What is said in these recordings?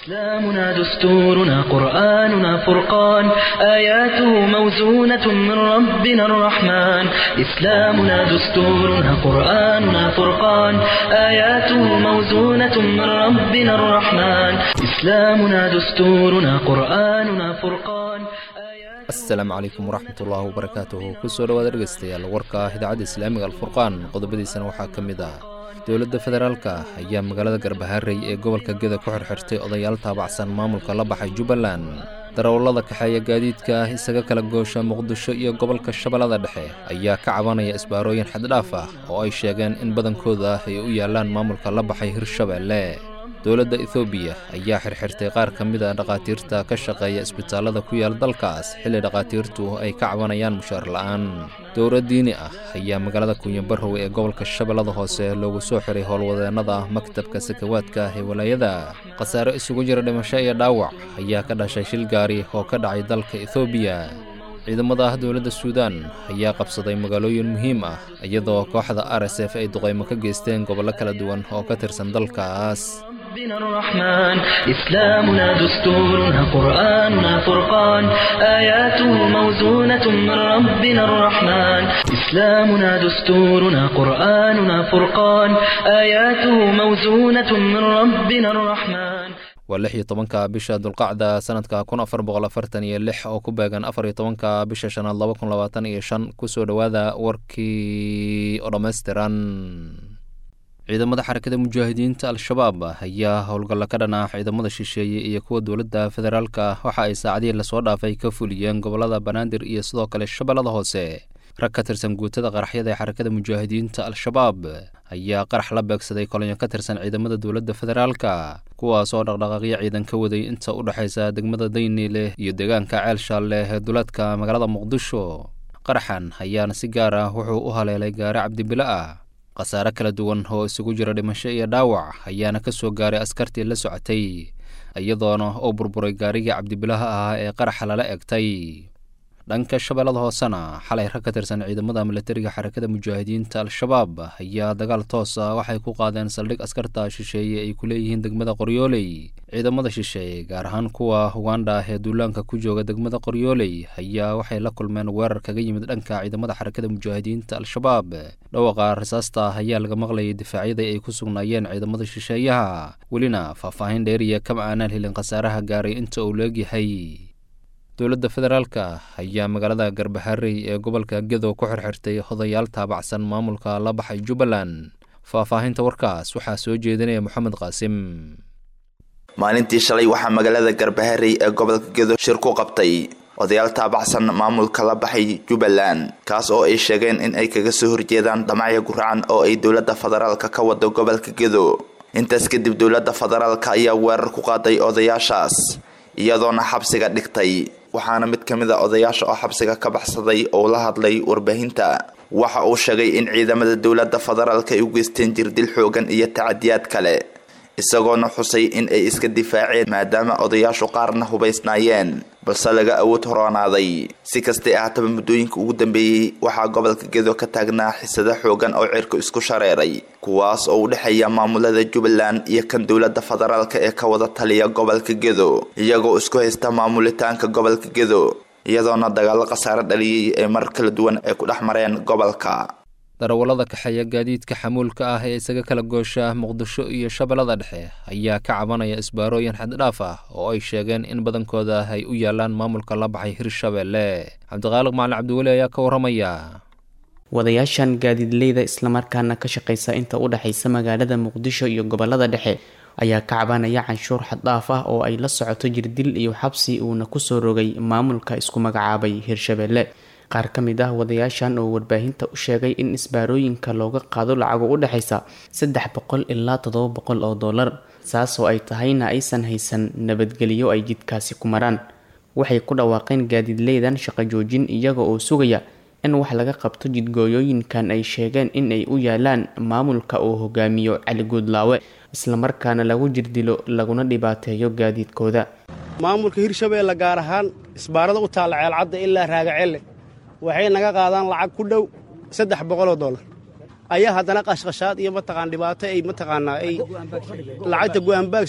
إسلامنا دستورنا قرآننا فرقان آياته موزونة من ربنا الرحمن إسلامنا دستورنا قرآننا فرقان آياته موزونة من ربنا الرحمن إسلامنا دستورنا قرآننا فرقان asalaamu calaykum waraxmatullaahi wabarakaatuhu kusoo dhawaad dhegeystayaal warka idaacadda islaamiga alfurqaan qodobadiisana waxaa ka mid ah dowladda federaalka ayaa magaalada garbaharey ee gobolka geda ku xirxirtay odayaal taabacsan maamulka la baxay jubbaland darawallada kaxeeya gaadiidka isaga kala goosha muqdisho iyo gobolka shabeellada dhexe ayaa ka cabanaya isbaarooyin xaddhaaf ah oo ay sheegeen in badankooda ay u yaalaan maamulka la baxay hirshabeelle dowladda Itoobiya ayaa xirxirtay qaar ka mid ah dhaqaatiirta ka shaqeeya isbitaalada ku yaal dalkaas xilli dhaqaatiirtu ay ka cabanayaan mushaar la'aan dowlad diini ah ayaa magaalada Kunyabarrow ee gobolka Shabeellada Hoose loogu soo xiray howlwadeennada maktabka sakawaadka ee walaayada khasaare isugu jira dhimasho iyo dhaawac ayaa ka dhashay shil gaari oo ka dhacay dalka Itoobiya ciidamada dowladda Suudaan ayaa qabsaday magaalooyin muhiim ah iyadoo kooxda RSF ay duqeymo ka geysteen gobollo kala duwan oo ka tirsan dalkaas ربنا الرحمن إسلامنا دستورنا قرآننا فرقان آياته موزونة من ربنا الرحمن إسلامنا دستورنا قرآننا فرقان آياته موزونة من ربنا الرحمن واللحية طبنك بشا دulqacda sanadka 1446 oo ku beegan 14 bisha shanaad 2025 kusoo dhawaada warkii oo dhammaystiran ciidamada xarakada mujaahidiinta al-shabaab ayaa howlgalla ka dhan ah ciidamada shisheeye iyo kuwa dowladda federaalka waxa ay saacadihii lasoo dhaafay ka fuliyeen gobollada banaadir iyo sidoo kale shabeellada hoose rag ka tirsan guutada qaraxyada ee xarakada mujaahidiinta al-shabaab ayaa qarax la beegsaday kolonyo ka tirsan ciidamada dowladda federaalka kuwaas oo dhaqdhaqaaqyo ciidan ka waday inta u dhexaysa degmada dayniile iyo deegaanka ceelshaale ee duleedka magaalada muqdisho qaraxan ayaana si gaar ah wuxuu u haleelay gaari cabdibile ah khasaare kala duwan oo isugu jira dhimasho iyo dhaawac ayaana ka soo gaaray askartii la socotay iyadoona oo burburay gaarigii cabdibilaha ahaa ee qaraxa lala egtay dhanka shabeellada hoosena xalay rag ka tirsan ciidamada militariga xarakada mujaahidiinta al-shabaab ayaa dagaal toos ah waxay ku qaadeen saldhig askarta shisheeye ay ku leeyihiin degmada qoryooley ciidamada shisheeye gaar ahaan kuwa Uganda ee duulaanka ku jooga degmada qoryooley ayaa waxay la kulmeen weerar kaga yimid dhanka ciidamada xarakada mujaahidiinta al-shabaab dhawaqa rasaasta ayaa laga maqlayay difaacyada ay ku sugnaayeen ciidamada shisheeyaha welina faahfaahin dheeriya kama aanan helin khasaaraha gaaray inta uu leegyahay dowladda federaalka ayaa magaalada garbaharey ee gobolka gedo ku xirxirtay odayaal taabacsan maamulka la baxay jubbaland faahfaahinta warkaas waxaa soo jeedinaya maxamed qaasim maalintii shalay waxaa magaalada garbaharey ee gobolka gedo shir ku qabtay odayaal taabacsan maamulka la baxay jubbaland kaas oo ay sheegeen in ay kaga soo horjeedaan dhamacyo guracan oo ay dowladda federaalka ka wado gobolka gedo intaas kadib dowladda federaalka ayaa weerar ku qaaday odayaashaas iyadoona xabsiga dhigtay waxaana mid ka mid ah odayaasha oo xabsiga ka baxsaday oo la hadlay warbaahinta waxa uu sheegay in ciidamada dowladda federaalka ay u geysteen jirdil xoogan iyo tacadiyaad kale isagoona xusay in ay iska difaaceen maadaama odayaashu qaarna hubaysnaayeen balse laga awood horaanaaday si kastay ahaataba muddooyinka ugu dambeeyey waxaa gobolka gedo ka taagnaa xisada xoogan oo cirka isku shareeray kuwaas oo u dhexeeya maamulada jubbaland iyo kan dowladda federaalka ee ka wada taliya gobolka gedo iyagoo isku haysta maamulitaanka gobolka gedo iyadoona dagaalo khasaare dhaliyay ee mar kala duwan ay ku dhex mareen gobolka darawallada kaxeeya gaadiidka xamuulka ah ee isaga kala goosha muqdisho iyo shabeellada dhexe ayaa ka cabanaya isbaarooyin xaddhaaf ah oo ay sheegeen in badankooda ay u yaalaan maamulka la baxay hirshabeelle cabdiqaaliq macalin cabdiweli ayaa ka waramaya wadayaashan gaadiidleyda islamarkaana ka shaqeysa inta u dhexaysa magaalada muqdisho iyo gobolada dhexe ayaa ka cabanaya canshuur xaddhaaf ah oo ay la socoto jirdil iyo xabsi uuna kusoo rogay maamulka isku magacaabay hirshabeelle qaar ka mid ah wadayaashan oo warbaahinta u sheegay in isbaarooyinka looga qaado lacago u dhexaysa 300 ilaa 700 oo dollar saasoo ay tahayna aysan haysan nabadgelyo ay jidkaasi ku maraan waxay ku dhawaaqeen gaadiidleydan shaqo joojin iyaga oo sugaya in wax laga qabto jidgooyooyinkan ay sheegeen in ay u yaalaan maamulka oo hogaamiyo Cali Guudlaawe isla markaana lagu jirdilo laguna dhibaateeyo gaadiidkooda maamulka Hirshabeelle gaar ahaan isbaarada u taal ceelcadda ilaa Raagacelle waxay naga qaadaan lacag ku dhow $300 ayaa haddana qashqashaad iyo mataqaan dhibaato ay mataqaanaa ay lacagta go'aanbaag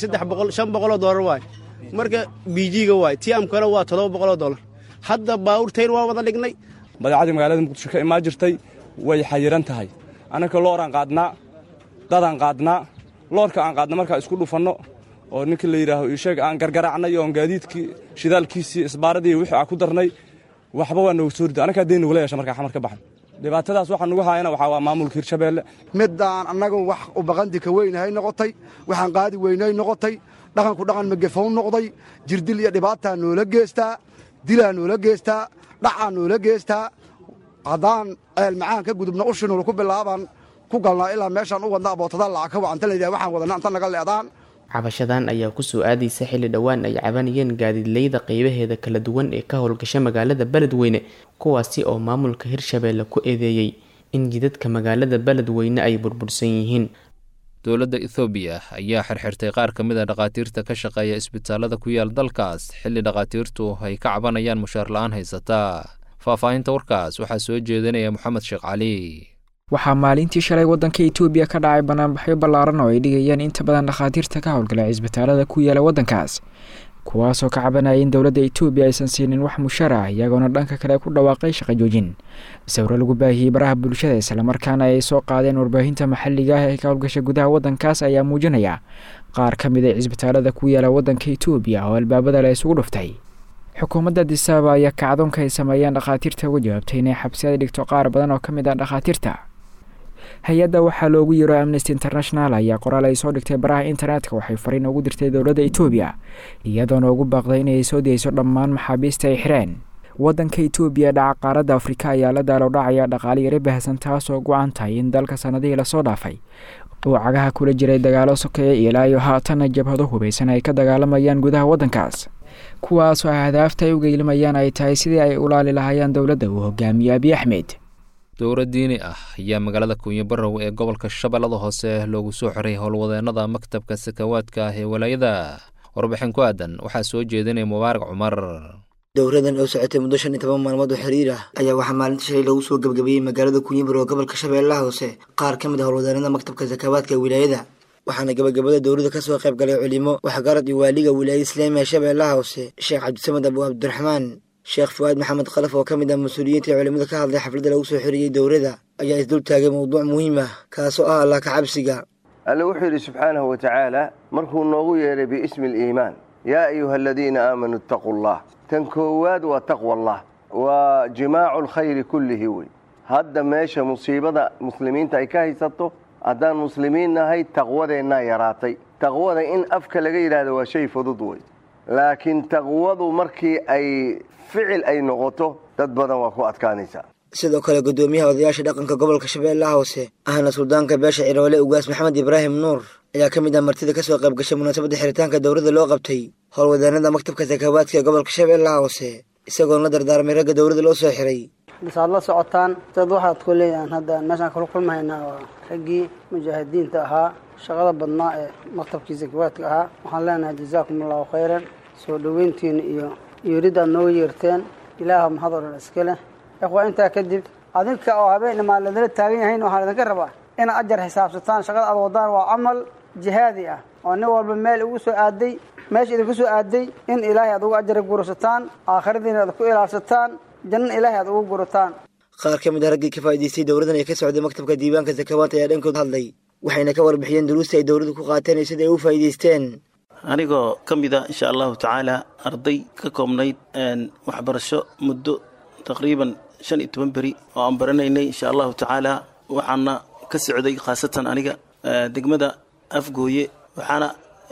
$500 waay marka biijiga waay tiamkana waa $700 hadda baawurtayn waa wada dhignay badeecadii magaalada muqdisho ka imaan jirtay way xayiran tahay annaka looraan qaadnaa dadaan qaadnaa loorka aan qaadna markaa isku dhufanno oo ninkii la yidhaaho iisheeg aan gargaraacnay oon gaadiidkii shidaalkiisii isbaaradii wixii aan ku darnay waxba waa noogu soo rida annakaa dee nugula yeesha markaa xamar ka baxan dhibaatadaas waxaa nugu haayana waxaa waa maamulka hirshabeelle middaan annagu wax u baqandika weynahay noqotay waxaan qaadi weynay noqotay dhaqanku dhaqan magafow noqday jirdil iyo dhibaataa noola geestaa dilaa noola geestaa dhacaa noola geestaa haddaan ceelmacaan ka gudubna ushinuul ku bilaabaan ku galnaa ilaa meeshaan u wadna abootada lacag ka wacanta layidhaha waxaan wadanna anta naga leedaan cabashadan ayaa kusoo aadaysa xilli dhowaan ay cabanayeen gaadiidleyda qaybaheeda kala duwan ee ka howlgasha magaalada beledweyne kuwaasi oo maamulka hirshabeelle ku eedeeyey in jidadka magaalada beledweyne ay burbursan yihiin dowladda ethoobiya ayaa xirxirtay qaar ka mid a dhakhaatiirta ka shaqeeya isbitaalada ku yaal dalkaas xilli dhakhaatiirtu ay ka cabanayaan mushaar la'aan haysata faahfaahinta warkaas waxaa soo jeedinaya moxamed sheekh cali waxaa maalintii shalay waddanka Itoobiya ka dhacay banaanbaxyo ballaaran oo ay dhigayeen inta badan dhakhaatiirta ka howlgala isbitaalada ku yaala waddankaas kuwaasoo ka cabanaya in dowladda Itoobiya aysan siinin wax mushaar ah iyagoona dhanka kale ku dhawaaqay shaqo joojin sawirro lagu baahiyey baraha bulshada islamarkaana ay soo qaadeen warbaahinta maxalliga ah ee ka howlgasha gudaha waddankaas ayaa muujinaya qaar ka mid ah isbitaalada ku yaala waddanka Itoobiya oo albaabada la isugu dhuftay xukuumadda Addis Ababa ayaa kacdoonka ay sameeyeen dhakhaatiirta uga jawaabtay inay xabsiyada dhigto qaar badan oo ka mid ah dhakhaatiirta hay-adda waxaa loogu yeero Amnesty International ayaa qoraal ay soo dhigtay baraha internetka waxay fariin ugu dirtay dowladda Itoobiya iyadoona ugu baaqday inay soo dayso dhammaan maxaabiista ay xireen waddanka Itoobiya dhaca qaaradda Afrika ayaa la daalowdhacaya dhaqaale yari baahsan taasoo go'an tahay in dalka sanadihii la soo dhaafay uu cagaha kula jiray dagaalo sokeeye ilaa iyo haatan jabhado hubeysan ay ka dagaalamayaan gudaha waddankaas kuwaasoo ahdaafta ay uga ilmayaan ay tahay sidii ay u laali lahaayeen dowladda uu hogaamiye Abiy Ahmed dowlad diini ah ayaa magaalada Kunya Barrow ee gobolka Shabeellada Hoose loogu soo xiray howlwadeennada maktabka sakawaadka ah ee walaayada warbixin ku aadan waxaa soo jeedinaya Mubaarak Cumar dowladan oo socotay muddo 15 maalmood oo xiriir ah ayaa waxaa maalintii shalay lagu soo gabagabiyey magaalada Kunya Barrow gobolka Shabeellaha Hoose qaar ka mid ah howlwadeennada maktabka sakawaadka ee walaayada waxaana gabagabada dowladda ka soo qayb galay culimo waxgarad iyo waaliga wilaayada Islaamiga Shabeellaha Hoose Sheekh Cabdisamad Abu Abdurrahmaan Sheekh Fuad Maxamed Khalaf oo ka mid ah mas'uuliyiinta culimada ka hadlay xafladda lagu soo xiriyay dowladda ayaa isdul taagay mowduuc muhiim ah kaasoo ah Allah ka cabsiga alla wuxuu yiri subhanahu wa ta'ala markuu noogu yeeray biismi al-iimaan yaa ayuha alladina aamanu ittaqullah tan koowaad waa taqwallah wa jimaacu al-khayr kullihi hadda meesha musiibada muslimiinta ay ka haysato haddaan muslimiin nahay taqwadeena yaraatay taqwada in afka laga yiraahdo waa shay fudud laakiin taqwadu markii ay ficil ay noqoto dad badan waa ku adkaanaysaa sidoo kale gudoomiyaha odayaasha dhaqanka gobolka Shabeellaha Hoose ahna suldaanka beesha Ciroole Ugaas Maxamed Ibraahim Nuur ayaa ka mid ah martida ka soo qayb gashay munaasabadda xiritaanka dowladda loo qabtay howlwadeennada maktabka sakawaadka ee gobolka Shabeellaha Hoose isagoo la dardaarmay ragga dowladda loo soo xiray bisaad la socotaan dad waxaad ku leeyaan hadda meeshaan kala kulmaynaa raggii mujaahidiinta ahaa shaqada badnaa ee maktabkii sakawaadka ahaa waxaan leenahay jazaakumullahu khayran soo dhaweyntiin iyo yeeridaad nooga yeerteen ilaaha mahad oo dhan iska leh ikhwa intaa kadib adinka oo habeen maaladala taagan yahayn waxaan idinka rabaa inaad ajar xisaabsataan shaqada aad wadaan waa camal jihaadi ah oo nin walba meel ugu soo aaday meesha idinku soo aaday in ilaahay aad ugu ajar gurasataan aakhiradiina aad ku ilaalsataan janna ilaahay aad ugu gurataan qaar ka mid ah raggii ka faa'iidaystay dowladan ee ka socday maktabka diiwaanka sakawaadka ayaa dhankooda hadlay waxayna ka warbixiyeen duruusta ay dowladdu ku qaateen iyo sida ay u faa'iidaysteen anigoo ka mid ah insha allahu tacaala arday ka koobnayd waxbarasho muddo taqriiban 15 beri oo aan baranaynay insha allahu tacaala waxaana ka socday khaasatan aniga degmada Afgooye waxaana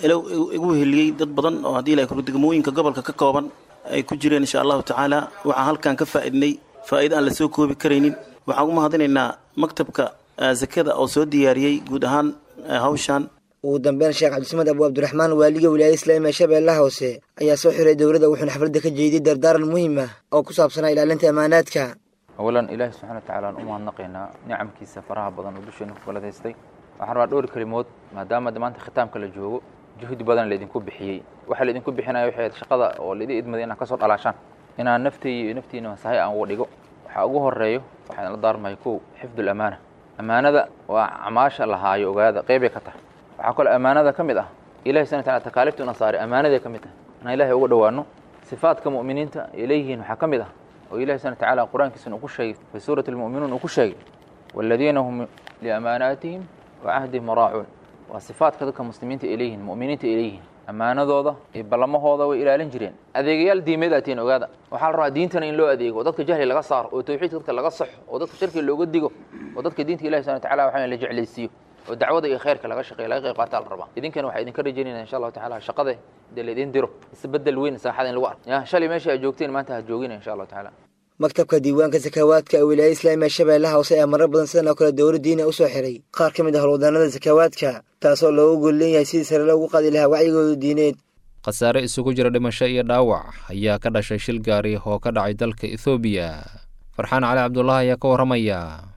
igu heliyay dad badan oo hadii la kordhigo degmooyinka gobolka ka kooban ay ku jireen insha allahu tacaala waxaan halkan ka faa'iidnay faa'iido aan la soo koobi kareynin waxaan u mahadinaynaa maktabka zakada oo soo diyaariyay guud ahaan hawshan ugu dambeyn Sheekh Cabdisamad Abu Abdurrahmaan waaliga wilaayada Islaamiga Shabeellaha Hoose ayaa soo xiray dowladda wuxuuna xafladda ka jeediyay dardaaran muhiim ah oo ku saabsan ilaalinta amaanaadka awalan ilaahi subhanahu wa ta'ala u mahadnaqaynaa nicamkiisa faraha badan oo dusheena ku waladeystay waxaan rabaa dhowr kalimood maadaama maanta khitaamka la joogo juhdi badan la idinku bixiyay waxa la idinku bixinayo waxay shaqada oo la idin idmaday inaan ka soo dhalaashaan inaan naftiina sahay aan ugu dhigo waxa ugu horeeyo waxaan la daarmay xifdul amaana ammaanada waa acmaasha lahaayo ogaada qeybay ka tahay waxaa kaloo ammaanada ka mid ah ilahi subhanahu wa ta'ala takaaliiftu na saaray ammaanaday ka mid tahay inaan ilaahay uga dhowaano sifaadka mu'miniinta ay leeyihiin waxaa ka mid ah oo ilahi subhanahu wa ta'ala qur-aankiisana uu ku sheegay fi suurati almu'minuun uu ku sheegay waladiina hum liamaanaatihim wa cahdihim raacuun waa sifaadka dadka muslimiinta ay leeyihiin mu'miniinta ay leeyihiin ammaanadooda iyo ballamahooda way ilaalin jireen adeegayaal diimeed aatiin ogaada waxaa la rabaa diintana in loo adeego oo dadka jahli laga saaro oo tawxiidka dadka laga saxo oo dadka shirki looga digo oo dadka diinta ilahi subhanahu wa ta'ala waxaa la jeclaysiiyo oo dacwada iyo khayrka laga shaqeeyo laga qayb qaataa la rabaa idinkana waxaa idinka rajaynaynaa insha allahu tacaala shaqada dee laydin diro isbedel weyn saaxada in lagu arko ya shalay meesha aad joogteen maanta ha joogina insha allahu tacaala maktabka diiwaanka sakawaadka ee wilaayada islaamiga shabeellaha hoose ayaa marar badan sidan oo kale dowlad diini usoo xiray qaar ka mid ah howlwadanada sakawaadka taasoo loogu gol leeyahay sidii sare loogu qaadi lahaa wacyigooda diineed khasaare isugu jira dhimasho iyo dhaawac ayaa ka dhashay shil gaari oo ka dhacay dalka ethoobiya farxaan cali cabdullaahi ayaa ka warramaya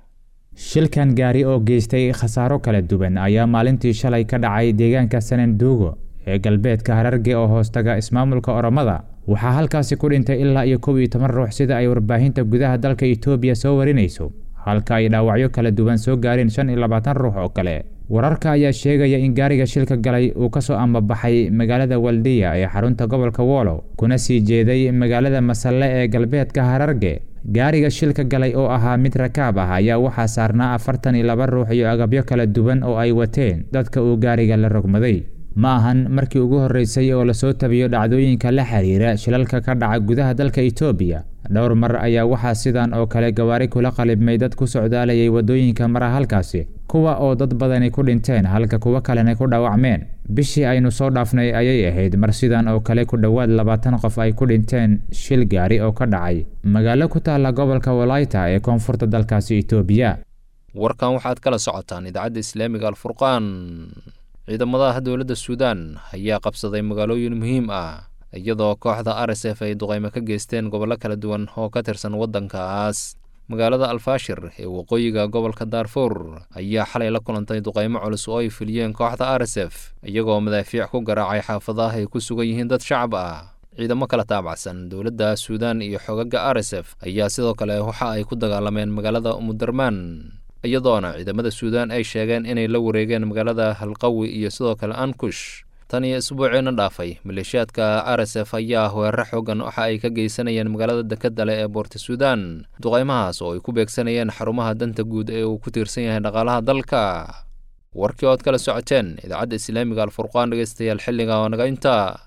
shilkan gaari oo geystay khasaaro kala duwan ayaa maalintii shalay ka dhacay deegaanka sananduugo ee galbeedka hararge oo hoostaga ismaamulka oromada waxaa halkaasi ku dhintay ilaa iyo 11 ruux sida ay warbaahinta gudaha dalka Itoobiya soo warinayso halka ay dhaawacyo kala duwan soo gaareen 25 ruux oo kale wararka ayaa sheegaya in gaariga shilka galay uu ka soo ambabaxay magaalada Waldiya ee xarunta gobolka Wolo kuna sii jeeday magaalada Masalle ee galbeedka Hararge gaariga shilka galay oo ahaa mid rakaab ah ayaa waxaa saarnaa 42 ruux iyo agabyo kala duwan oo ay wateen dadka uu gaariga la rogmaday ma ahan markii ugu horeysay oo la soo tabiyo dhacdooyinka la xiriira shilalka ka dhaca gudaha dalka Itoobiya dhowr mar ayaa waxaa sidan oo kale gawaari kula qalibmay dad ku socdaalayay wadooyinka mara halkaasi kuwa oo dad badani ku dhinteen halka kuwa kalena ku dhaawacmeen bishii aynu soo dhaafnay ayay ahayd mar sidan oo kale ku dhawaad 20 qof ay ku dhinteen shil gaari oo ka dhacay magaalo ku taala gobolka Walaita ee koonfurta dalkaasi Itoobiya warkan waxaad kala socotaan idaacadda Islaamiga Al-Furqaan ciidamada dowladda Suudaan ayaa qabsaday magaalooyin muhiim ah iyadoo kooxda RSF ay duqeymo ka geysteen gobollo kala duwan oo ka tirsan waddankaas magaalada Al-Fashir ee waqooyiga gobolka Darfur ayaa xalay la kulantay duqeymo culus oo ay fuliyeen kooxda RSF iyagoo madaafiic ku garaacay xaafadaha ay ku sugan yihiin dad shacab ah ciidamo kala taabacsan dowladda Suudaan iyo xogaga RSF ayaa sidoo kale waxa ay ku dagaalameen magaalada Umudurmaan iyadoona ciidamada Suudaan ay sheegeen inay la wareegeen magaalada Halqawi iyo sidoo kale Ankush tan iyo isbuuciina dhaafay maleeshiyaadka RSF ayaa weerar xooggan waxa ay ka geysanayeen magaalada Dekadale ee Port Sudan duqeymahaas oo ay ku beegsanayeen xarumaha danta guud ee uu ku tiirsan yahay dhaqaalaha dalka warkii ood kala socoteen idaacadda Islaamiga Al-Furqaan dhageystayaal xilliga oo naga inta